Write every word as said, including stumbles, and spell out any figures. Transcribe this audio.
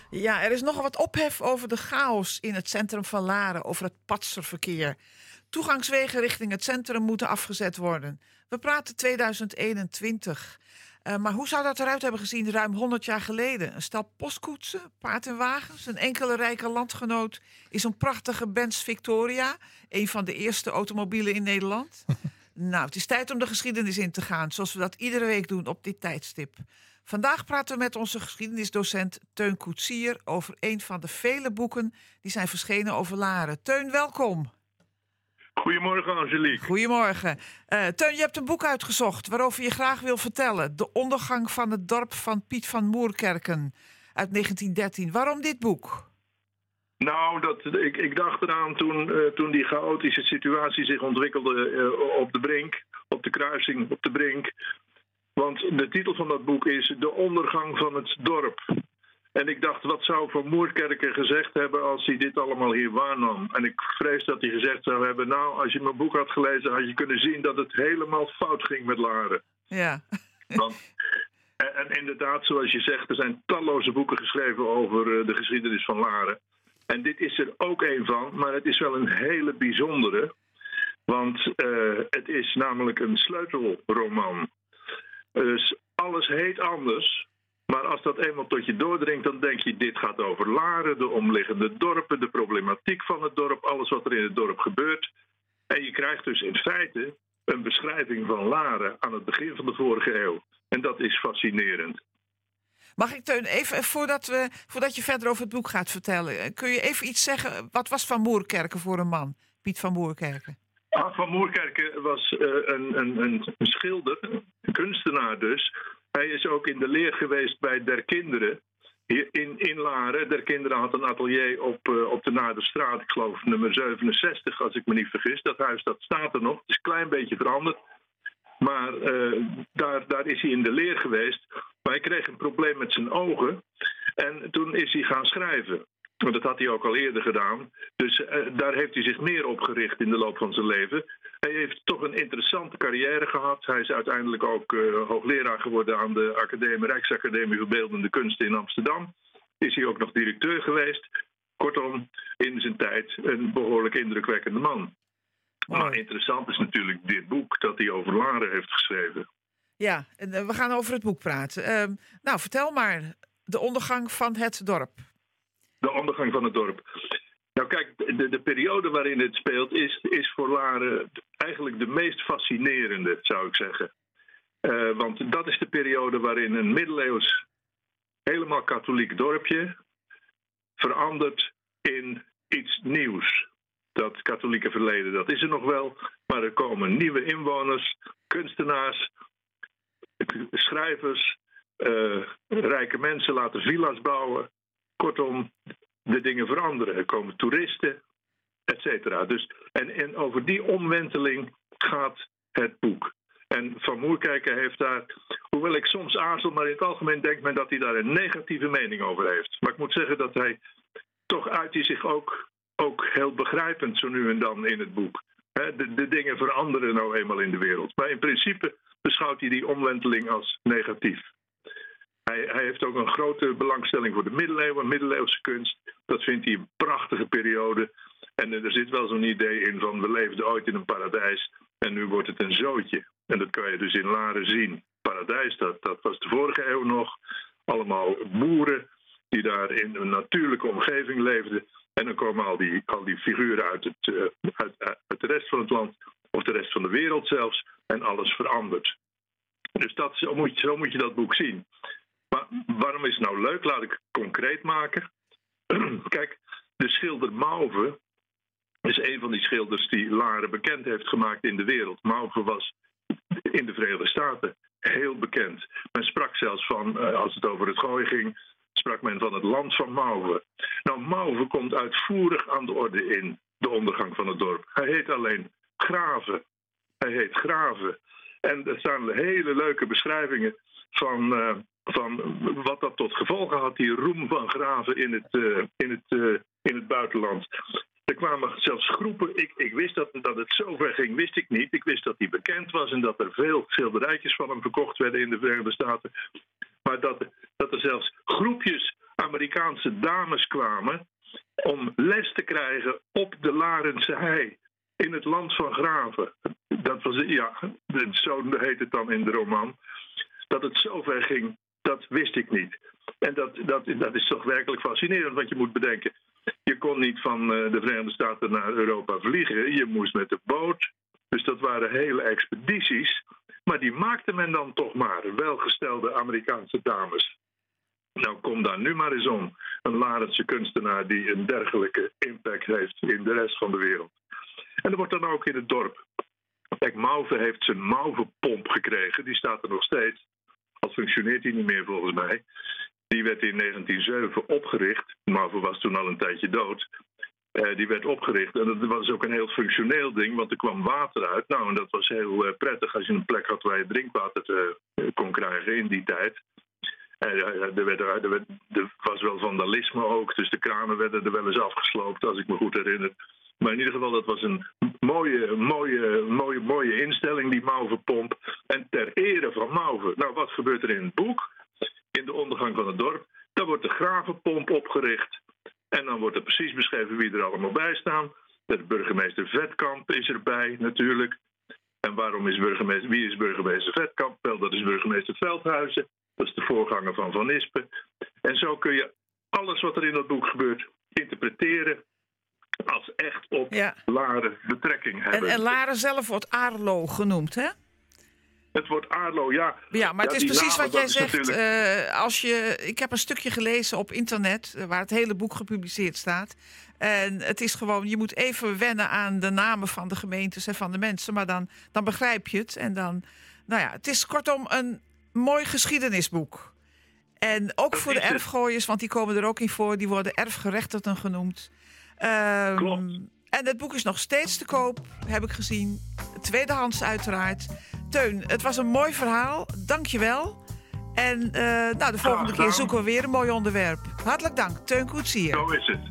Ja, er is nogal wat ophef over de chaos in het centrum van Laren, over het patserverkeer. Toegangswegen richting het centrum moeten afgezet worden. We praten tweeduizend eenentwintig. Uh, maar hoe zou dat eruit hebben gezien ruim honderd jaar geleden? Een stel postkoetsen, paard en wagens, een enkele rijke landgenoot is een prachtige Benz Victoria, een van de eerste automobielen in Nederland. Nou, het is tijd om de geschiedenis in te gaan, zoals we dat iedere week doen op dit tijdstip. Vandaag praten we met onze geschiedenisdocent Teun Koetsier over een van de vele boeken die zijn verschenen over Laren. Teun, welkom. Goedemorgen, Angelique. Goedemorgen. Uh, Teun, je hebt een boek uitgezocht waarover je graag wil vertellen. De ondergang van het dorp van Piet van Moerkerken uit negentien dertien. Waarom dit boek? Nou, dat, ik, ik dacht eraan toen, uh, toen die chaotische situatie zich ontwikkelde uh, op de Brink, op de kruising, op de Brink. Want de titel van dat boek is De ondergang van het dorp. En ik dacht, wat zou Van Moerkerken gezegd hebben als hij dit allemaal hier waarnam? En ik vrees dat hij gezegd zou hebben, nou, als je mijn boek had gelezen, had je kunnen zien dat het helemaal fout ging met Laren. Ja. Want, en, en inderdaad, zoals je zegt, er zijn talloze boeken geschreven over uh, de geschiedenis van Laren. En dit is er ook een van, maar het is wel een hele bijzondere. Want uh, het is namelijk een sleutelroman. Dus alles heet anders. Maar als dat eenmaal tot je doordringt, dan denk je, dit gaat over Laren, de omliggende dorpen, de problematiek van het dorp, alles wat er in het dorp gebeurt. En je krijgt dus in feite een beschrijving van Laren aan het begin van de vorige eeuw. En dat is fascinerend. Mag ik, Teun, even, voordat, we, voordat je verder over het boek gaat vertellen, kun je even iets zeggen? Wat was Van Moerkerken voor een man, Piet van Moerkerken? Ah, Van Moerkerken was uh, een, een, een schilder, een kunstenaar dus. Hij is ook in de leer geweest bij Der Kinderen hier in, in Laren. Der Kinderen had een atelier op, uh, op de Naderstraat, ik geloof nummer zevenenzestig, als ik me niet vergis. Dat huis dat staat er nog, het is een klein beetje veranderd. Maar uh, daar, daar is hij in de leer geweest. Maar hij kreeg een probleem met zijn ogen. En toen is hij gaan schrijven. Want dat had hij ook al eerder gedaan. Dus uh, daar heeft hij zich meer op gericht in de loop van zijn leven. Hij heeft toch een interessante carrière gehad. Hij is uiteindelijk ook uh, hoogleraar geworden aan de Academie, Rijksacademie voor Beeldende Kunsten in Amsterdam. Is hij ook nog directeur geweest. Kortom, in zijn tijd een behoorlijk indrukwekkende man. Mooi. Maar interessant is natuurlijk dit boek dat hij over Laren heeft geschreven. Ja, en uh, we gaan over het boek praten. Uh, nou, vertel maar. De ondergang van het dorp. De ondergang van het dorp. Nou kijk, de, de periode waarin het speelt is, is voor Laren eigenlijk de meest fascinerende, zou ik zeggen. Uh, want dat is de periode waarin een middeleeuws, helemaal katholiek dorpje verandert in iets nieuws. Dat katholieke verleden, dat is er nog wel, maar er komen nieuwe inwoners, kunstenaars, schrijvers, uh, rijke mensen laten villa's bouwen. Kortom, de dingen veranderen. Er komen toeristen, et cetera. Dus, en, en over die omwenteling gaat het boek. En Van Moerkerken heeft daar, hoewel ik soms aarzel, maar in het algemeen denkt men dat hij daar een negatieve mening over heeft. Maar ik moet zeggen dat hij, toch uit hij zich ook, ook heel begrijpend zo nu en dan in het boek. He, de, de dingen veranderen nou eenmaal in de wereld. Maar in principe beschouwt hij die omwenteling als negatief. Hij, hij heeft ook een grote belangstelling voor de middeleeuwen, middeleeuwse kunst. Dat vindt hij een prachtige periode. En er zit wel zo'n idee in van we leefden ooit in een paradijs en nu wordt het een zootje. En dat kan je dus in Laren zien. Paradijs, dat, dat was de vorige eeuw nog. Allemaal boeren die daar in een natuurlijke omgeving leefden. En dan komen al die, al die figuren uit, het, uh, uit, uit de rest van het land, of de rest van de wereld zelfs. En alles verandert. Dus dat, zo, moet je, zo moet je dat boek zien. Maar waarom is het nou leuk? Laat ik het concreet maken. Kijk, de schilder Mauve is een van die schilders die Laren bekend heeft gemaakt in de wereld. Mauve was in de Verenigde Staten heel bekend. Men sprak zelfs van, als het over het gooien ging, sprak men van het land van Mauve. Nou, Mauve komt uitvoerig aan de orde in de ondergang van het dorp. Hij heet alleen Graven. Hij heet Graven. En er staan hele leuke beschrijvingen van, uh, van wat dat tot gevolgen had, die roem van Graven in het, uh, in het, uh, in het buitenland. Er kwamen zelfs groepen, ik, ik wist dat, dat het zover ging, wist ik niet. Ik wist dat hij bekend was en dat er veel schilderijtjes van hem verkocht werden in de Verenigde Staten. maar dat, dat er zelfs groepjes Amerikaanse dames kwamen om les te krijgen op de Larense hei in het land van Graven. Dat was, ja, zo heet het dan in de roman. Dat het zover ging, dat wist ik niet. En dat, dat, dat is toch werkelijk fascinerend, want je moet bedenken, je kon niet van de Verenigde Staten naar Europa vliegen, je moest met de boot. Dus dat waren hele expedities, maar die maakte men dan toch maar, welgestelde Amerikaanse dames. Nou, kom daar nu maar eens om. Een Larense kunstenaar die een dergelijke impact heeft in de rest van de wereld. En er wordt dan ook in het dorp. Kijk, Mauve heeft zijn Mauve-pomp gekregen. Die staat er nog steeds. Al functioneert die niet meer volgens mij. Die werd in negentien zeven opgericht. Mauve was toen al een tijdje dood. Uh, die werd opgericht. En dat was ook een heel functioneel ding, want er kwam water uit. Nou, en dat was heel uh, prettig als je een plek had waar je drinkwater te, uh, kon krijgen in die tijd. En uh, er, werd, er, werd, er was wel vandalisme ook, dus de kranen werden er wel eens afgesloopt, als ik me goed herinner. Maar in ieder geval, dat was een mooie, mooie, mooie, mooie instelling, die Mauve-pomp. En ter ere van Mauve. Nou, wat gebeurt er in het boek? In de ondergang van het dorp. Dan wordt de Gravenpomp opgericht. En dan wordt er precies beschreven wie er allemaal bij staan. De burgemeester Vetkamp is erbij, natuurlijk. En waarom is burgemeester, wie is burgemeester Vetkamp? Wel, dat is burgemeester Veldhuizen. Dat is de voorganger van Van Ispen. En zo kun je alles wat er in dat boek gebeurt interpreteren als echt op ja. Laren betrekking hebben. En, en Laren zelf wordt Aarlo genoemd, hè? Het wordt Aarlo, ja. Ja, maar ja, het is precies namen, wat jij zegt. Natuurlijk... Uh, als je, ik heb een stukje gelezen op internet, uh, waar het hele boek gepubliceerd staat. En het is gewoon, je moet even wennen aan de namen van de gemeentes en van de mensen. Maar dan, dan begrijp je het. En dan, nou ja, het is kortom een mooi geschiedenisboek. En ook voor de erfgooiers, want die komen er ook in voor. Die worden erfgerechtigden genoemd. Um, Klopt. En het boek is nog steeds te koop, heb ik gezien. Tweedehands uiteraard. Teun, het was een mooi verhaal. Dank je wel. En uh, nou, de volgende keer zoeken we weer een mooi onderwerp. Hartelijk dank. Teun Koetsier. Zo is het.